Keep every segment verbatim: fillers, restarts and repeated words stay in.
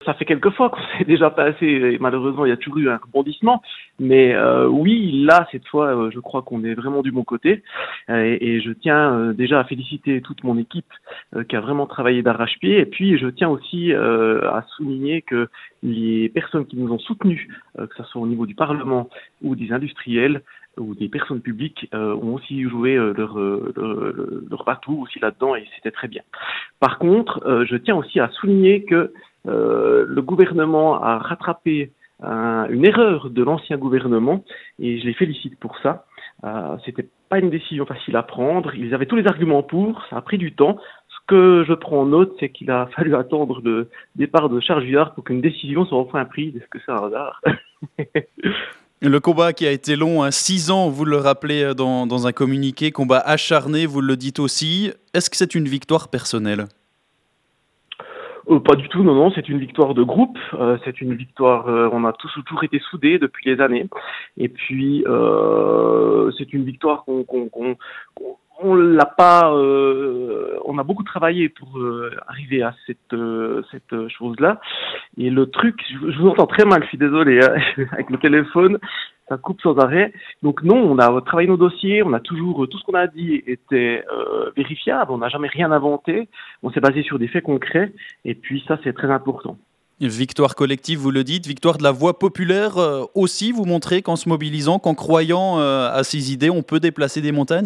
Ça fait quelques fois qu'on s'est déjà passé et malheureusement il y a toujours eu un rebondissement. Mais euh, oui, là cette fois, euh, je crois qu'on est vraiment du bon côté. Euh, et, et je tiens euh, déjà à féliciter toute mon équipe euh, qui a vraiment travaillé d'arrache-pied. Et puis je tiens aussi euh, à souligner que les personnes qui nous ont soutenus, euh, que ce soit au niveau du Parlement ou des industriels ou des personnes publiques, euh, ont aussi joué euh, leur, euh, leur, leur atout aussi là-dedans et c'était très bien. Par contre, euh, je tiens aussi à souligner que euh, le gouvernement a rattrapé un, une erreur de l'ancien gouvernement et je les félicite pour ça. Euh, c'était pas une décision facile à prendre. Ils avaient tous les arguments pour, ça a pris du temps. Ce que je prends en note, c'est qu'il a fallu attendre le départ de Charles Vuillard pour qu'une décision soit enfin prise. Est-ce que c'est un hasard? Le combat qui a été long, hein, six ans, vous le rappelez dans, dans un communiqué, combat acharné, vous le dites aussi. Est-ce que c'est une victoire personnelle ? Euh, pas du tout, non, non, c'est une victoire de groupe, euh, c'est une victoire, euh, on a tous toujours été soudés depuis les années, et puis euh, c'est une victoire qu'on qu'on qu'on qu'on- on l'a pas, euh, on a beaucoup travaillé pour euh, arriver à cette euh, cette chose-là. Et le truc, je, je vous entends très mal, je suis désolé, hein, avec le téléphone, ça coupe sans arrêt. Donc non, on a travaillé nos dossiers, on a toujours, tout ce qu'on a dit était euh, vérifiable, on n'a jamais rien inventé, on s'est basé sur des faits concrets, et puis ça c'est très important. Victoire collective, vous le dites, victoire de la voix populaire euh, aussi, vous montrez qu'en se mobilisant, qu'en croyant euh, à ces idées, on peut déplacer des montagnes ?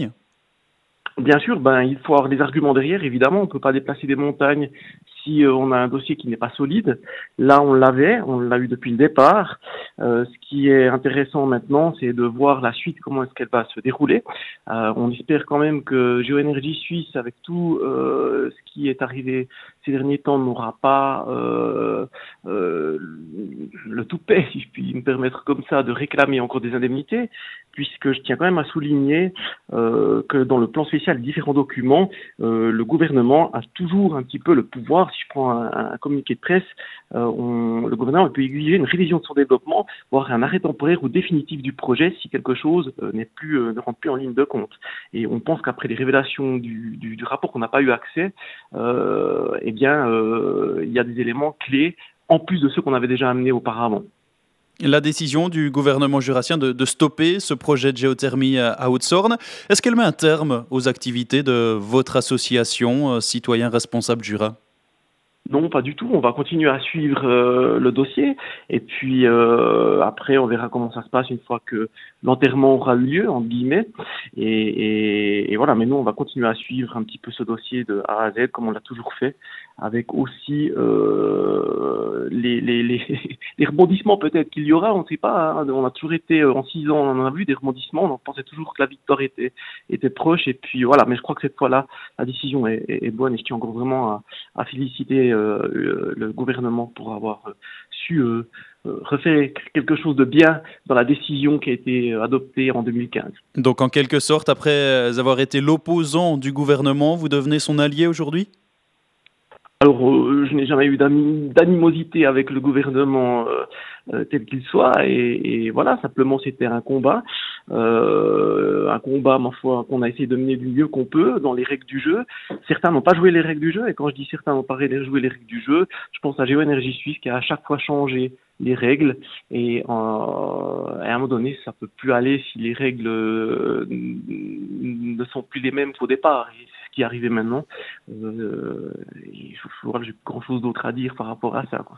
Bien sûr, ben, il faut avoir des arguments derrière, évidemment, on ne peut pas déplacer des montagnes si euh, on a un dossier qui n'est pas solide. Là, on l'avait, on l'a eu depuis le départ. Euh, ce qui est intéressant maintenant, c'est de voir la suite, comment est-ce qu'elle va se dérouler. Euh, on espère quand même que Géoénergie Suisse, avec tout euh, ce qui est arrivé ces derniers temps, n'aura pas euh, euh, le toupet, si je puis me permettre comme ça, de réclamer encore des indemnités, puisque je tiens quand même à souligner euh, que dans le plan spécial, différents documents, euh, le gouvernement a toujours un petit peu le pouvoir. Si je prends un, un communiqué de presse, euh, on, le gouvernement peut exiger une révision de son développement, voire un arrêt temporaire ou définitif du projet si quelque chose euh, n'est plus, euh, ne rentre plus en ligne de compte. Et on pense qu'après les révélations du, du, du rapport qu'on n'a pas eu accès, euh, eh bien, euh, il y a des éléments clés en plus de ceux qu'on avait déjà amenés auparavant. La décision du gouvernement jurassien de, de stopper ce projet de géothermie à, à Haute-Sorne, est-ce qu'elle met un terme aux activités de votre association euh, Citoyens Responsables Jura ? Non, pas du tout. On va continuer à suivre euh, le dossier et puis euh, après on verra comment ça se passe une fois que l'enterrement aura eu lieu entre guillemets et, et, et voilà. Mais nous on va continuer à suivre un petit peu ce dossier de A à Z comme on l'a toujours fait, avec aussi euh, les, les, les, les rebondissements peut-être qu'il y aura. On ne sait pas. Hein. On a toujours été en six ans, on en a vu des rebondissements. On pensait toujours que la victoire était était proche et puis voilà. Mais je crois que cette fois-là la décision est, est, est bonne et je tiens encore vraiment à, à féliciter Euh, le gouvernement pour avoir euh, su euh, euh, refaire quelque chose de bien dans la décision qui a été adoptée en deux mille quinze. Donc en quelque sorte, après avoir été l'opposant du gouvernement, vous devenez son allié aujourd'hui ? Alors, euh, je n'ai jamais eu d'ami- d'animosité avec le gouvernement euh, euh, tel qu'il soit, et, et voilà, simplement c'était un combat, euh, un combat, ma foi, qu'on a essayé de mener du mieux qu'on peut dans les règles du jeu. Certains n'ont pas joué les règles du jeu, et quand je dis certains n'ont pas joué les règles du jeu, je pense à Géoénergie Suisse qui a à chaque fois changé les règles, et euh, à un moment donné, ça peut plus aller si les règles euh, ne sont plus les mêmes qu'au départ. Et c'est ce qui est arrivé maintenant. Euh, je crois que j'ai grand chose d'autre à dire par rapport à ça, quoi.